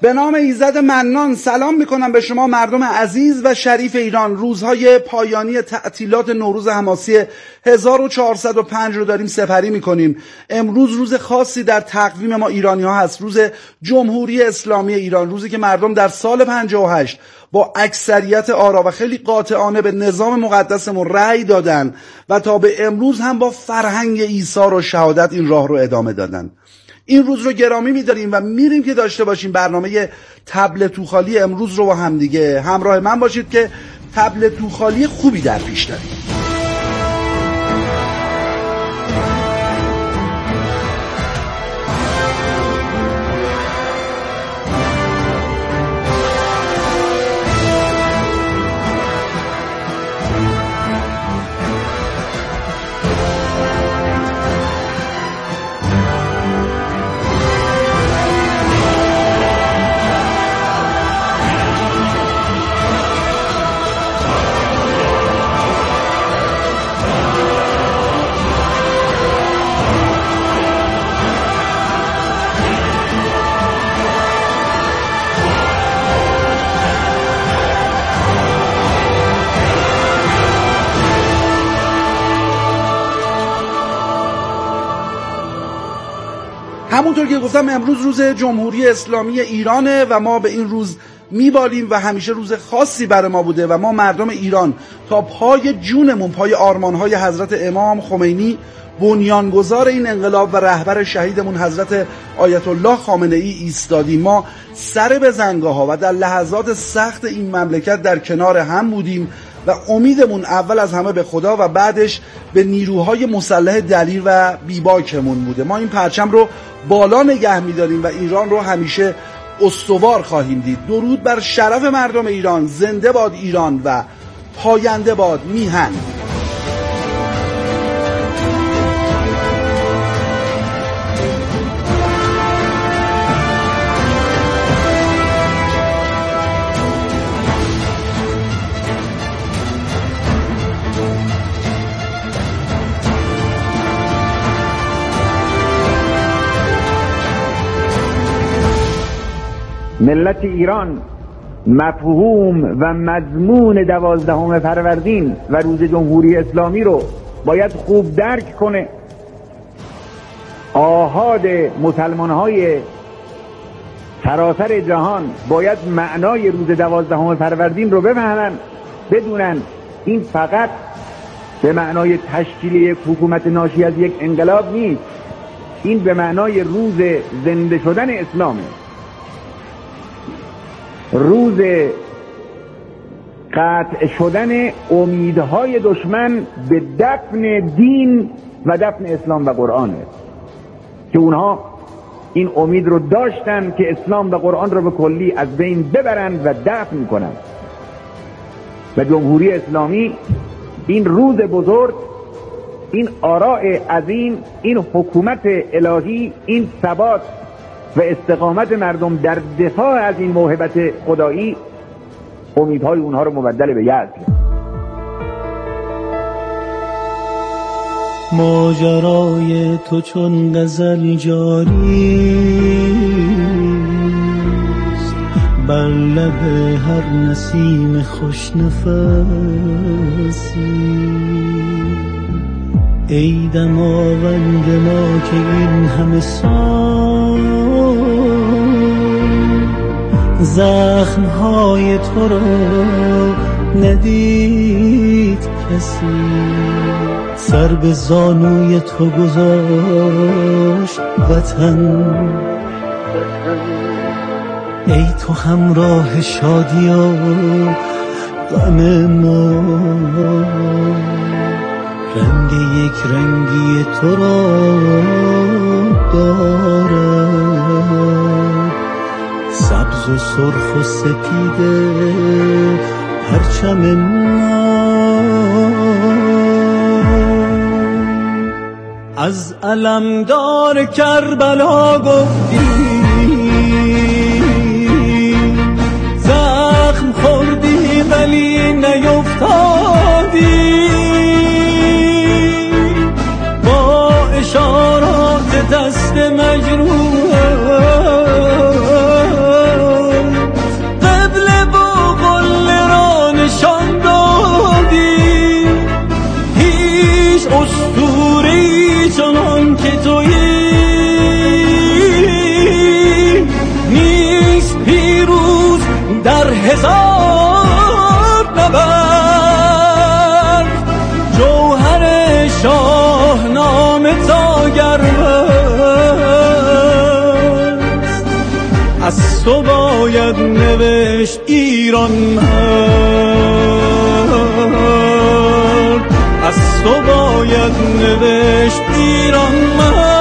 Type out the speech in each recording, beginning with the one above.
به نام ایزد منان سلام میکنم به شما مردم عزیز و شریف ایران. روزهای پایانی تعطیلات نوروز حماسی 1405 رو داریم سپری میکنیم. امروز روز خاصی در تقویم ما ایرانی ها هست، روز جمهوری اسلامی ایران، روزی که مردم در سال 58 با اکثریت آرا و خیلی قاطعانه به نظام مقدسمون رأی دادن و تا به امروز هم با فرهنگ ایثار و شهادت این راه رو ادامه دادن. این روز رو گرامی می‌داریم و میریم که داشته باشیم برنامه طبل توخالی امروز رو با هم دیگه. همراه من باشید که طبل توخالی خوبی در پیش داریم. همونطور که گفتم امروز روز جمهوری اسلامی ایرانه و ما به این روز میبالیم و همیشه روز خاصی برای ما بوده و ما مردم ایران تا پای جونمون پای آرمانهای حضرت امام خمینی بنیانگذار این انقلاب و رهبر شهیدمون حضرت آیت الله خامنه ای ایستادیم. ما سر به زنگاه ها و در لحظات سخت این مملکت در کنار هم بودیم و امیدمون اول از همه به خدا و بعدش به نیروهای مسلح دلیر و بیباکمون بوده. ما این پرچم رو بالا نگه می‌داریم و ایران رو همیشه استوار خواهیم دید. درود بر شرف مردم ایران، زنده باد ایران و پاینده باد میهن. ملت ایران مفهوم و مضمون 12 فروردین و روز جمهوری اسلامی رو باید خوب درک کنه. آحاد مسلمان‌های سراسر جهان باید معنای روز 12 فروردین رو بفهمن، بدونن این فقط به معنای تشکیل یک حکومت ناشی از یک انقلاب نیست، این به معنای روز زنده شدن اسلامه، روز قطع شدن امیدهای دشمن به دفن دین و دفن اسلام و قرآنه که اونها این امید رو داشتن که اسلام و قرآن رو به کلی از بین ببرند و دفن کنند. و جمهوری اسلامی این روز بزرگ، این آراء عظیم، این حکومت الهی، این ثبات و استقامت مردم در دفاع از این موهبت خدایی امیدهای اونها رو مبدل به یأس. ماجرای تو چون غزل جاریست بر لب هر نسیم خوش نفسی. ای دماوند ما که این همه سال زخمهای تو را ندید کسی. سر به زانوی تو گذاشت وطن، ای تو همراه شادی و غم ما. رنگ یک رنگی تو را دارد، سبز و سرخ و سپیده پرچم ما. از علمدار کربلا گفتی، زخم خوردی ولی نیفتادی. با اشارات دست مجروح در هزار نبرد جوهر شاهنامه تا گرمست از تو باید نوشت ایران مرد از تو باید نوشت ایران مرد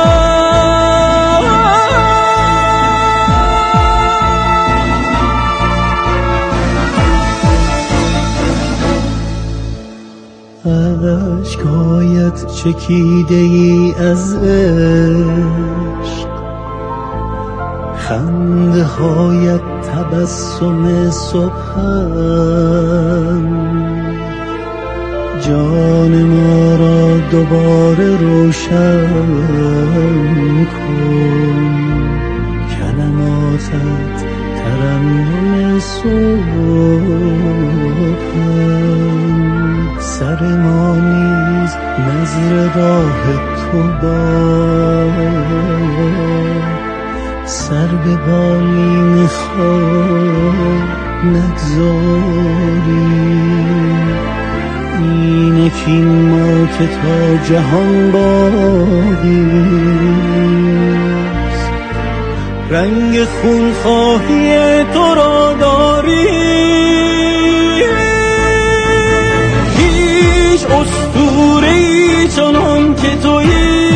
عشقایت چکیده ای از عشق خنده هایت تبسم صبحم جان ما را دوباره روشن کن کلماتت ترنم صبحم سر ما نیز نظر راه تو باد سر به بالین خواب نگذاری اینه که ما که تا جهان باقیست رنگ خونخواهی تو را داری هیچ اسطوره‌ای چنان که تویی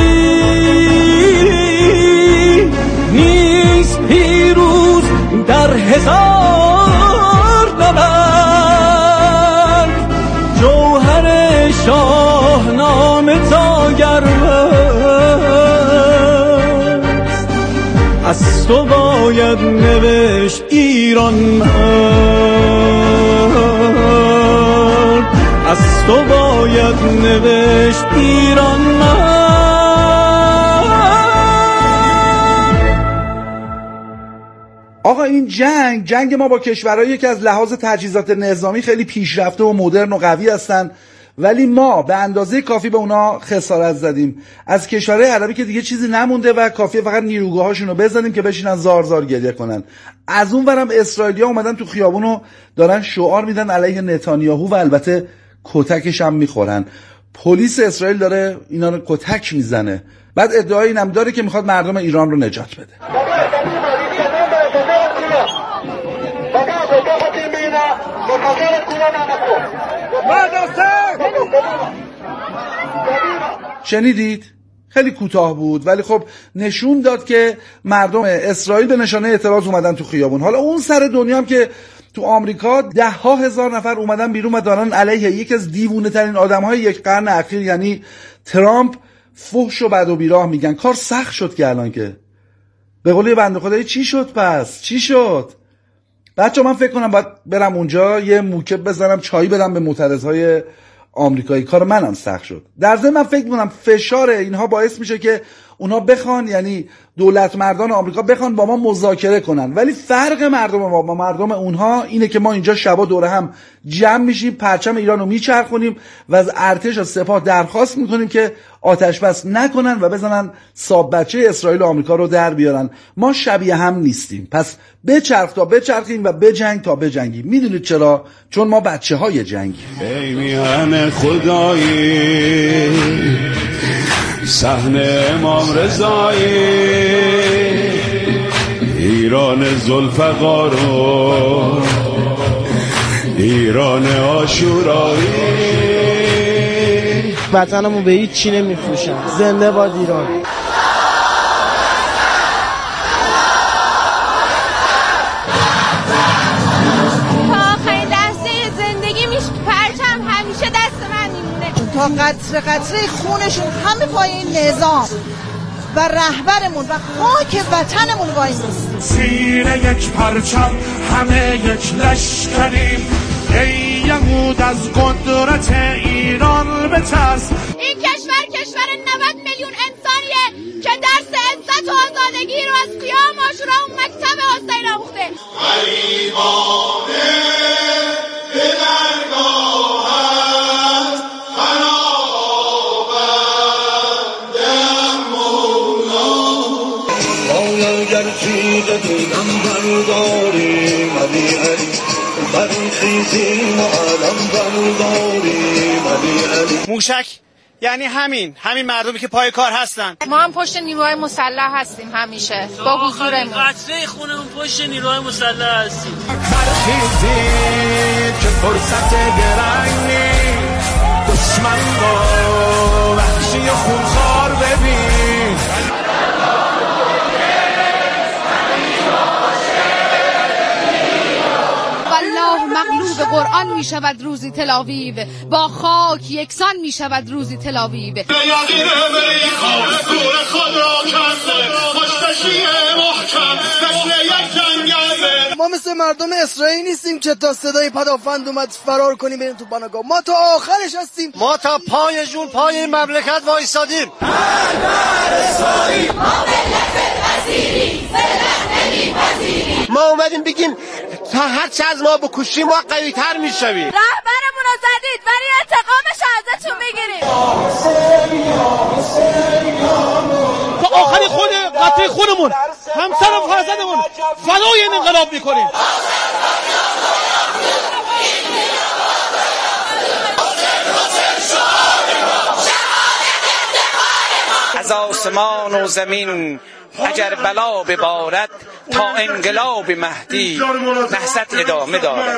نیست پیروز در هزار نبرد جوهر شاهنامه تا گرمست از تو باید نوشت ایران مرد از تو باید نوشت ایران مرد. آقا این جنگ ما با کشورهایی که از لحاظ تجهیزات نظامی خیلی پیشرفته و مدرن و قوی هستن ولی ما به اندازه کافی به اونا خسارت زدیم. از کشورهای عربی که دیگه چیزی نمونده و کافیه فقط نیروگاهاشون رو بزنیم که بشینن زار زار گریه کنن. از اون ورم اسرائیلی‌ها اومدن تو خیابون و دارن شعار میدن علیه نتانیاهو و البته کتکش هم میخورن. پلیس اسرائیل داره اینا رو کتک میزنه. بعد ادعای اینم داره که میخواد مردم ایران رو نجات بده. شنیدید؟ خیلی کوتاه بود ولی خب نشون داد که مردم اسرائیل به نشانه اعتراض اومدن تو خیابون. حالا اون سر دنیا هم که تو آمریکا 10,000 نفر اومدن بیرون و دارن علیه یکی از دیوونه ترین آدم‌های یک قرن اخیر یعنی ترامپ فحش و بد و بیراه میگن. کار سخت شد که الان که به قول بنده خدایی چی شد پس؟ چی شد؟ بچه من فکر کنم باید برم اونجا یه موکب بزنم چای بدم به معترضهای آمریکایی. کار منم سخت شد. در ضمن من فکر می‌کنم فشار اینها باعث میشه که اونها بخوان یعنی دولت مردان آمریکا بخوان با ما مذاکره کنن ولی فرق مردم ما با مردم اونها اینه که ما اینجا شبا دوره هم جمع میشیم پرچم ایران رو میچرخونیم و از ارتش و سپاه درخواست میکنیم که آتش بس نکنن و بزنن صاب بچه اسرائیل و آمریکا رو در بیارن. ما شبیه هم نیستیم پس بچرخ تا بچرخیم و بجنگ تا بجنگیم. میدونید چرا؟ چون ما بچه های جنگیم. ای میهن خدایی صحن امام رضایی ایران ذوالفقار ایران عاشورایی وطنمو به هیچ چی نمیفروشن. زنده باد ایران. تا قطره قطره خونشون همه پای این نظام و رهبرمون و خاک وطنمون وای میستیم. سینه یک پرچم همه یک لشکریم ای یهود از قدرت ایران بترس. این کشور 90 میلیون انسانیه که درس عزت و آزادگی رو از قیام عاشورا و مکتب حسین آموخته. غریبانه به درگاهت گر تیغ پیغمبر داریم علی علی موشک یعنی همین مردمی که پای کار هستن. ما هم پشت نیروهای مسلح هستیم همیشه با حضورمون. قطره خونمون پشت نیروهای مسلح هستیم. ترخیزی که فرصت درنگی دشمن با وحشی خونخوار ببین. والله مغلوب قرآن می شود روزی تل آویو، با خاک یکسان می شود روزی تل آویو. ما مثل مردم اسرائیل نیستیم که تا صدای پدافند اومد فرار کنیم بریم تو پناهگاه. ما تا آخرش هستیم. ما تا پای جون پای این مملکت وایسادیم. ما اومدیم بگیم تا هر چه از ما بکشیم ما قوی تر میشویم. رهبرمون رو زدید ولی انتقامش ازتون میگیریم. تا آخری خود قطره خونمون همسر و فرزندمون فدای این انقلاب میکنیم. از آسمان و زمین اگر بلا ببارد تا انقلاب مهدی نهضت ادامه دارد.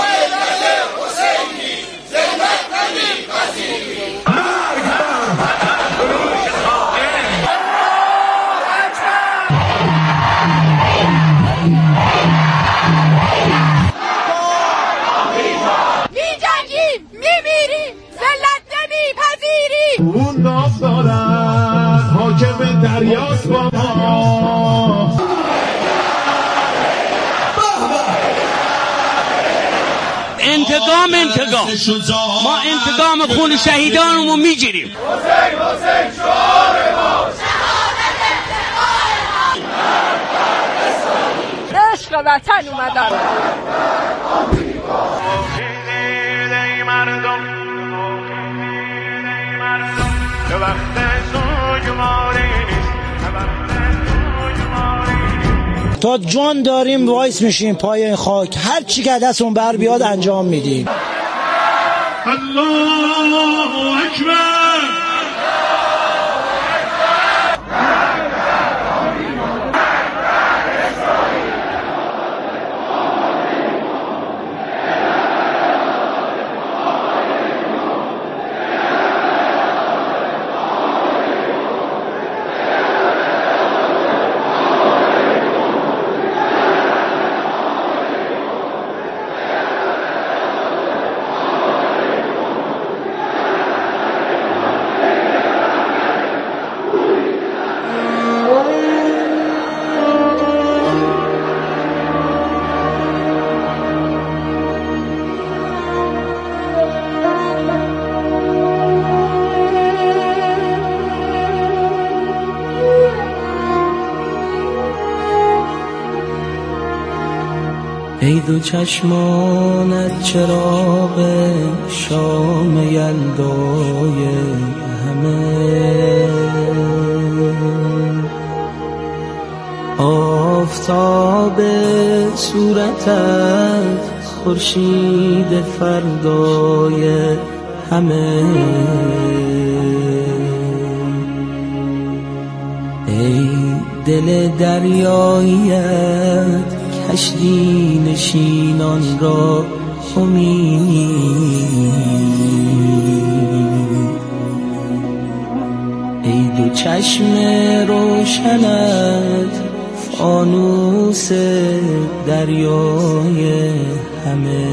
می‌جنگیم، می‌میریم، ذلت نمی‌پذیریم. اون ناف دارد حاکم دریاست با ما. انتقام ما انتقام خون شهیدانمون میگیریم. حسین شعار ما، شهادت افتخار ما. عشق وطن اومدن. تا جان داریم وایس میشیم پای این خاک، هر چی که دستمون بر بیاد انجام میدیم. الله اکبر. ای دو چشمانت چراغ شام یلدای همه، آفتاب صورتت خورشید فردای همه. ای دل دریایت کشتی نشینان را امید، ای دو چشم روشنت فانوس دریای همه.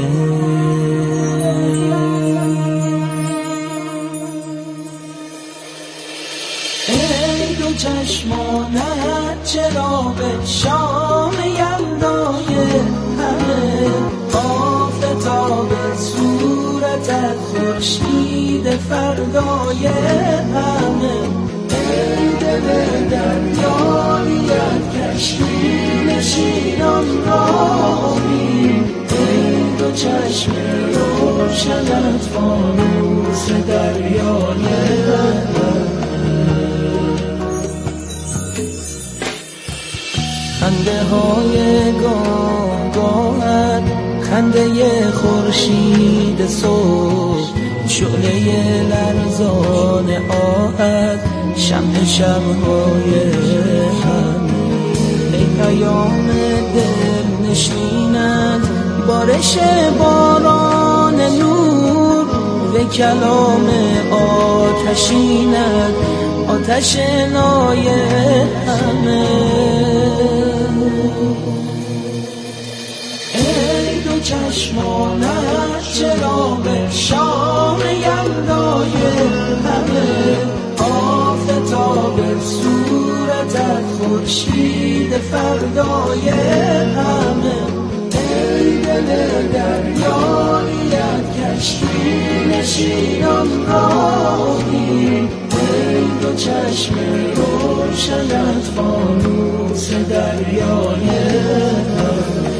ای دو چشمانت چراغ شام یلدای همه، آفتاب صورتت خورشید فردای همه. ای دل دریایت کشتی نشینان را امید، ای دو چشم روشنت فانوس دریای همه. خنده های گاهت خنده خورشید صبح، شعله لرزان آهت، شمع شب‌های همه. ای پیام دل نشینت، بارش باران نور و کلام آتشینت، آتش نای همه. ای دو چشمانت چراغ شام یلدای همه، آفتاب صورتت خورشید فردای همه. ای دل دریاییت کشتی نشینان راهی، ای دو چشم روشنت فانوس دریای همه.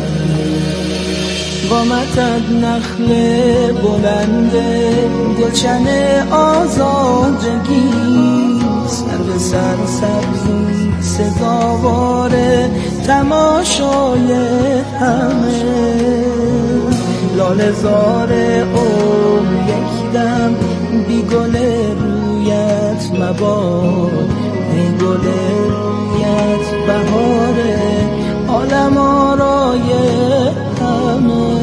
قامتت نخل بلند گلشن آزادگی، سر به سر سبزی سزاوار تماشای همه. لاله زار عمر یک دم بی گل رویت مباد، ای گل رویت بهار عالم آرای همه.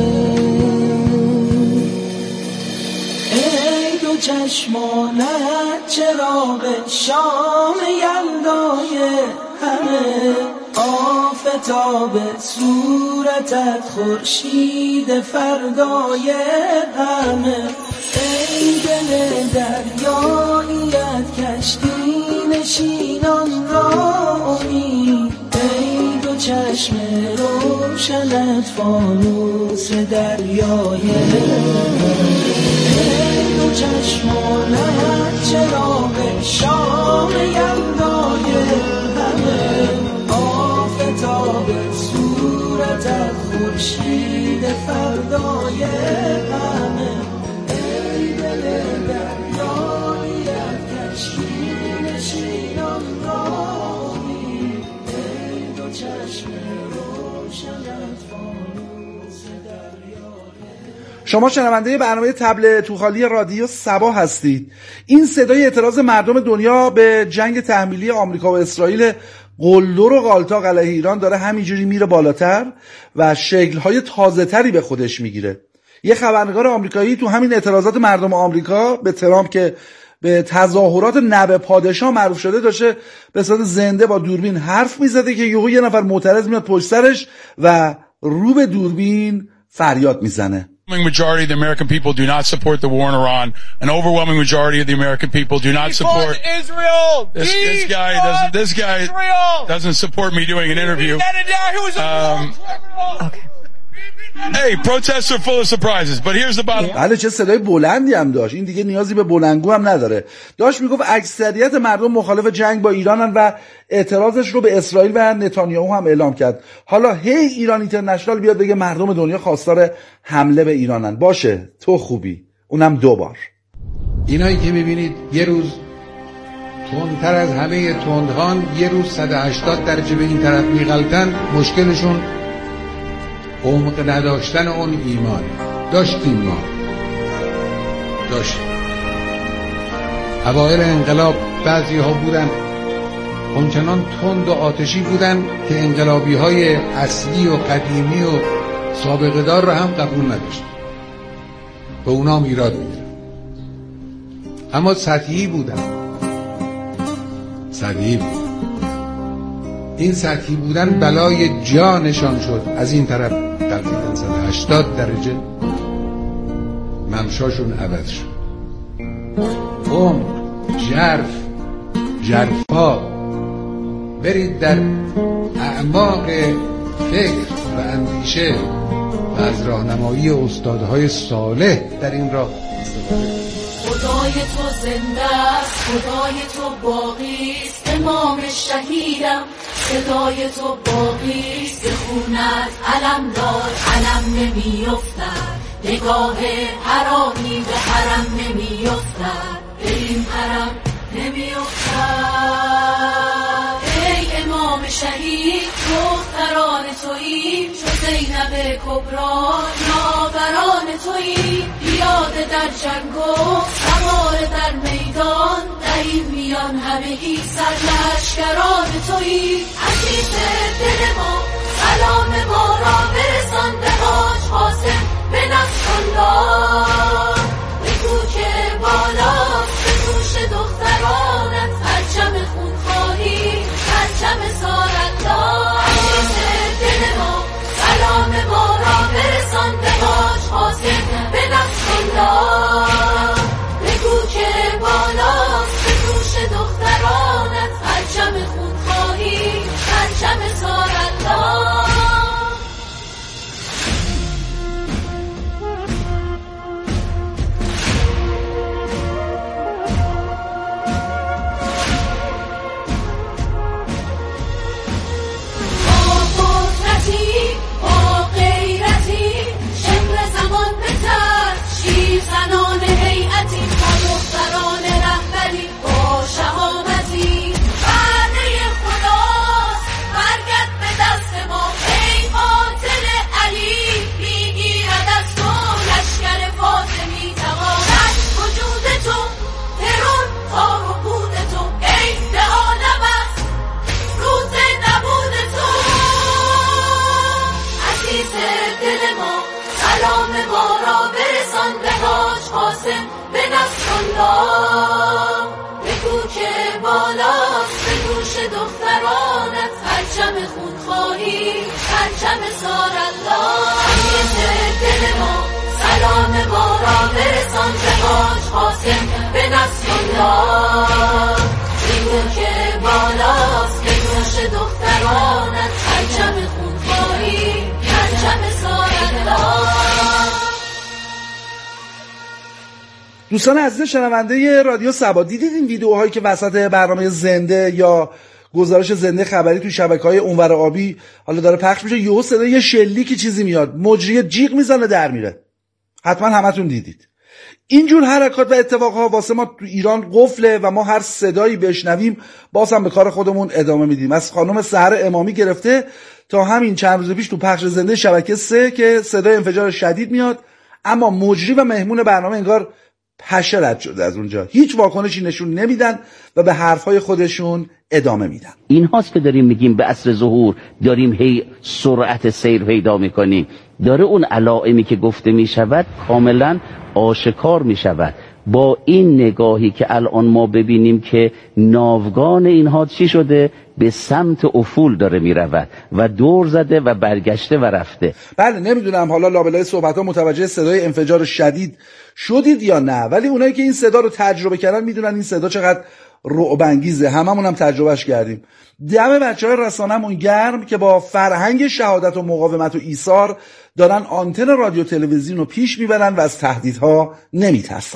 ای دو چشمانت چراغ شام یلدای همه، آفتاب صورتت خورشید فردای همه. ای دل دریاییت کشتی نشینان راهی، ای دو چشم روشنت فانوس دریای همه. ای دو چشمانت چراغ شام یلدای همه، آفتاب صورتت خورشید فردای همه. ای دل دریاییت کشتی نشینان راهی، ای دو چشم روشنت فانوس دریای. شما شنونده برنامه طبل توخالی رادیو صبا هستید. این صدای اعتراض مردم دنیا به جنگ تحمیلی آمریکا و اسرائیل قلدر و غالطاق علیه ایران داره همینجوری میره بالاتر و شکل‌های تازه‌تری به خودش میگیره. یه خبرنگار آمریکایی تو همین اعتراضات مردم آمریکا به ترامپ که به تظاهرات نب پادشاه معروف شده داشته به صورت زنده با دوربین حرف میزده که یه نفر معترض میاد پشت سرش و رو به دوربین فریاد میزنه. Majority of the American people do not support the war in Iran. An overwhelming majority of the American people do not support Israel. This guy doesn't support me doing an interview. Okay. Hey, protests are full of surprises, but here's the bottom. بله چه صدای بلندی هم داشت. این دیگه نیازی به بلندگو هم نداره. داشت میگفت اکثریت مردم مخالف جنگ با ایرانن و اعتراضش رو به اسرائیل و نتانیاهو هم اعلام کرد. حالا ایران اینترنشنال بیاد بگه مردم دنیا خواستار حمله به ایرانن. باشه تو خوبی، اونم 2 بار. اینایی که میبینید یه روز تندتر از همه تندهان، یه روز 180 درجه به این طرف میغلطن، مشکلشون عمق نداشتن اون ایمان. داشتیم ما اوائل انقلاب بعضی ها بودن اونچنان تند و آتشی بودن که انقلابی های اصلی و قدیمی و سابقه دار رو هم قبول نداشت، به اونا هم ایراد میگیرن، اما سطحی بودن. این سطحی بودن بلای جانشان شد. از این طرف قلقیدن 180 درجه، ممشاشون عوض شد. جرفا برید در اعماق فکر و اندیشه و از راهنمایی استادهای صالح در این راه استفاده. خدای تو زنده است، خدای تو باقی است، امام شهیدم، صدای تو باقی است، به خونت علم دار، علم نمیافتد، نگاه حرامی به حرم نمیافتد، به این حرم نمیافتد. ای امام شهید دختران توییم، چو زینب کبرا یاوران توییم. پیاده در جنگ و سوار در میدان، در این میان همگی سرلشکران توییم. عزیز دل ما سلام ما را برسان به حاج قاسم به نصرالله. بگو که بالاست به دوش دخترانت پرچم خونخواهی، پرچم سارالله. عزیز دل ما سلام ما را برسان به حاج قاسم به نصرالله. بگو که بالاست به دوش دخترانت پرچم خونخواهی، پرچم سارالله. زنان هیئتی با دختران رهبری با شهامتی، وعده خداست برگرد به دست ما. ای قاتل علی میگیرد از تو لشکر فاطمی تواند وجود تو، ترور تار و بود تو. ای لعالم است روز نبود تو. عزیز دل ما سلام ما را برسان به حاج قاسم به نصرالله. بگو که بالاست به دوش دخترانت پرچم خونخواهی، پرچم سارالله. عزیز دل ما سلام ما را برسان به حاج قاسم به نصرالله. بگو که بالاست به دوش دخترانت پرچم خونخواهی، پرچم سارالله. دوستان عزیز شنونده رادیو سبا، دیدید این ویدیوهایی که وسط برنامه زنده یا گزارش زنده خبری تو شبکه‌های اونور آبی حالا داره پخش میشه، یهو صدای شلیکی چیزی میاد، مجری جیغ میزنه در میره؟ حتما همتون دیدید. اینجور حرکات و اتفاقها واسه ما تو ایران قفله و ما هر صدایی بشنویم باز هم به کار خودمون ادامه میدیم. از خانم سحر امامی گرفته تا همین چند روز پیش تو پخش زنده شبکه 3 که صدای انفجار شدید میاد، اما مجری و مهمون برنامه انگار پشه رد شده از اونجا، هیچ واکنشی نشون نمیدن و به حرفهای خودشون ادامه میدن. این هاست که داریم میگیم به عصر ظهور داریم هی سرعت سیر پیدا میکنیم، داره اون علائمی که گفته میشود کاملا آشکار میشود. با این نگاهی که الان ما ببینیم که ناوگان اینها چی شده، به سمت افول داره میرود و دور زده و برگشته و رفته. بله نمیدونم حالا لابلای صحبت‌ها متوجه صدای انفجار شدید شدید یا نه، ولی اونایی که این صدا رو تجربه کردن میدونن این صدا چقدر رعب انگیزه. هممون هم تجربهش کردیم. دم بچهای رسانه‌مون گرم که با فرهنگ شهادت و مقاومت و ایثار دارن آنتن رادیو تلویزیون رو پیش میبرن و از تهدیدها نمیترسن.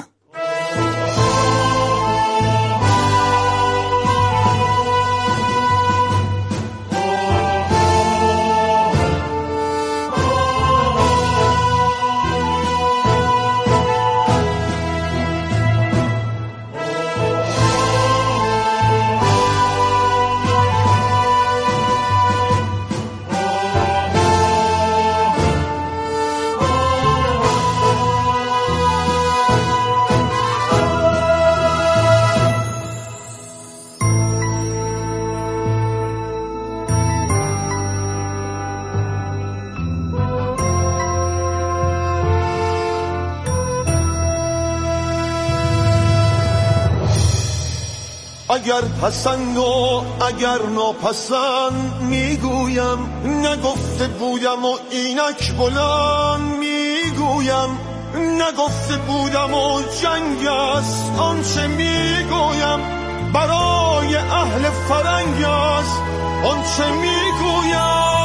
اگر پسند و اگر ناپسند میگویم، نگفته بودم و اینک بلند میگویم، نگفته بودم و جنگ است آنچه میگویم، برای اهل فرنگ است آنچه میگویم.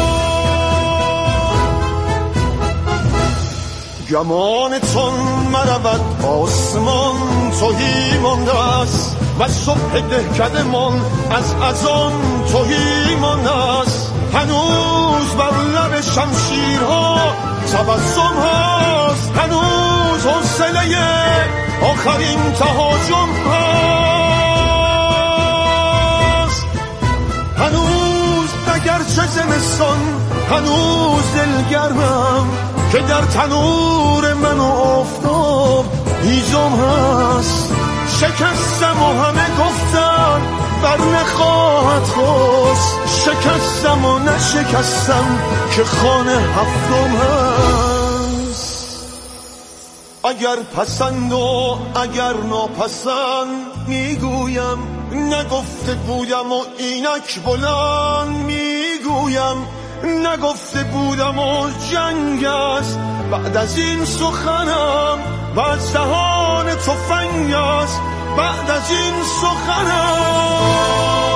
گمانتون مرود آسمان توهی مانده است و صبح دهکدمان از آن توهی مانده است. هنوز بر لب شمشیرها تبسم هست، هنوز حوصله آخرین تهاجم هست، هنوز اگرچه زمستان هنوز دلگرمم که در تنور من و آفتاب هیزم هست. شکستم و همه گفتن بر نخواهد خواست، شکستم و نشکستم که خانه هفتم هست. اگر پسند و اگر ناپسند میگویم، نگفته بودم و اینک بلند میگویم، نگفته بودم و جنگ است بعد از این سخنم، و از دهان تفنگ است بعد از این سخنم.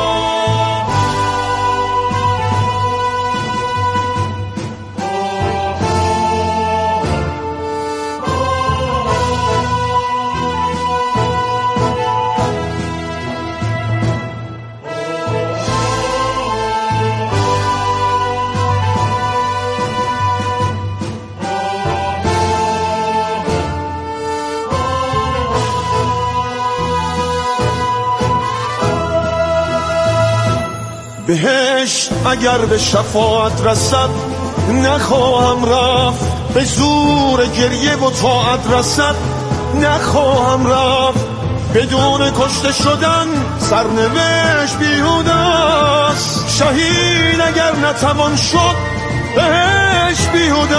بهشت اگر به شفاعت رسد نخواهم رفت، به زور گریه و طاعت رسد نخواهم رفت. بدون کشته شدن سرنوشت بیهوده است، شهید اگر نتوان شد بهشت بیهوده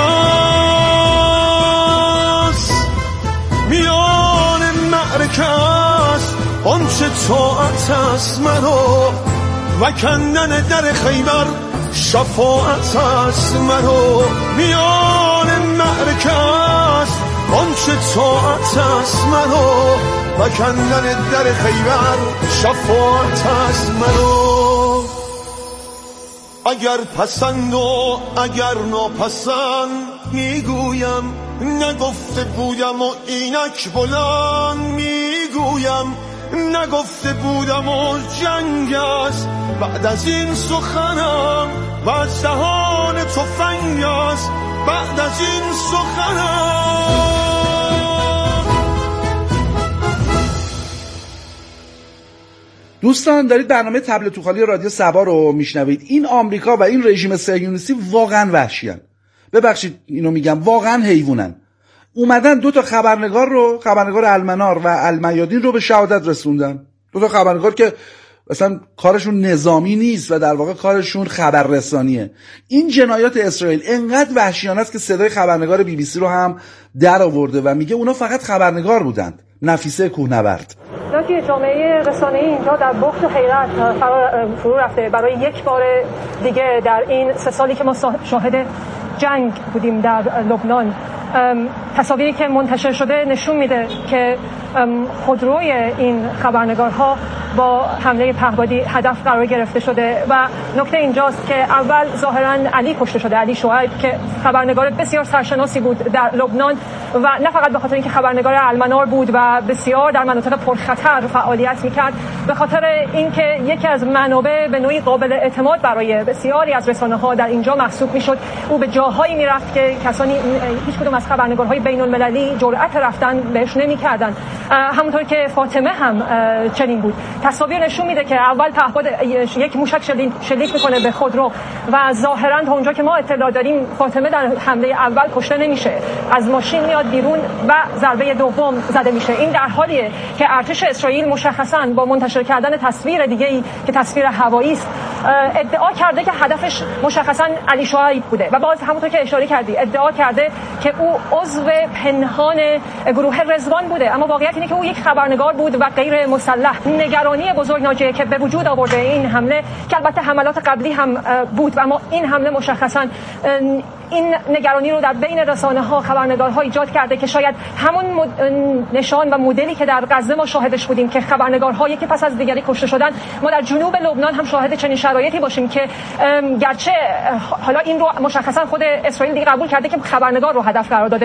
است. میان معرکه است آنچه طاعت است مرا، و کندن در خیبر شفاعت است مرا. میان معرکه است آنچه طاعت است مرا، و کندن در خیبر شفاعت است مرا. اگر پسند و اگر ناپسند میگویم، نگفته بودم و اینک بلند میگویم، نگفته بودم و جنگ است بعد از این سخنم، و از دهان تفنگ است بعد از این سخنم. دوستان دارید برنامه طبل توخالی رادیو سبا رو میشنوید. این آمریکا و این رژیم صهیونیستی واقعا وحشیان. ببخشید اینو میگم، واقعا حیوانن. اومدن 2 خبرنگار رو، خبرنگار المنار و المیادین رو به شهادت رسوندن. 2 خبرنگار که مثلا کارشون نظامی نیست و در واقع کارشون خبررسانیه. این جنایات اسرائیل انقدر وحشیانه است که صدای خبرنگار BBC رو هم در آورده و میگه اونا فقط خبرنگار بودند. نفیسه کوهنورد. که جامعه رسانه‌ای اینجا در بخت حیرت فرو رفته برای یک بار دیگه در این 3 سالی که ما شاهد جنگ بودیم در لبنان. تصاویری که منتشر شده نشون میده که خودروی این خبرنگارها با حمله پهپادی هدف قرار گرفته شده و نکته اینجاست که اول ظاهراً علی کشته شده، علی شعیب که خبرنگار بسیار سرشناسی بود در لبنان و نه فقط به خاطر اینکه خبرنگار المنار بود و بسیار در مناطق پرخطر فعالیت میکرد، به خاطر اینکه یکی از منابع به نوعی قابل اعتماد برای بسیاری از رسانه‌ها در اینجا محسوب میشد. او به جاهایی میرفت که کسانی هیچ کدوم از خبرنگارهای بین‌المللی جرأت رفتن بهش نمی‌کردن. همونطور که فاطمه هم چنین بود. تصاویر نشون میده که اول پهپاد یک موشک شلیک میکنه به خودرو و ظاهراً تا اونجا که ما اطلاع داریم فاطمه در حمله اول کشته نمیشه، از ماشین میاد بیرون و ضربه دوم زده میشه. این در حالیه که ارتش اسرائیل مشخصاً با منتشر کردن تصویر دیگه‌ای که تصویر هوایی است ادعا کرده که هدفش مشخصاً علی شعیب بوده و باز همونطور که اشاره کردی ادعا کرده که او عضو پنهان گروه رضوان بوده، اما واقعیت اینه که او یک خبرنگار بود و غیر مسلح. نگرانی بزرگ ناجیه که به وجود آورده این حمله که البته حملات قبلی هم بود و اما این حمله مشخصاً این نگرانی رو در بین رسانه‌ها خبرنگارها ایجاد کرده که شاید همون نشان و مدلی که در غزه ما شاهدش بودیم که خبرنگارها یکی پس از دیگری کشته شدن، ما در جنوب لبنان هم شاهد چنین شرایطی باشیم که گرچه حالا این رو مشخصاً خود اسرائیل دیگه قبول کرده که خبرنگار رو هدف قرار داده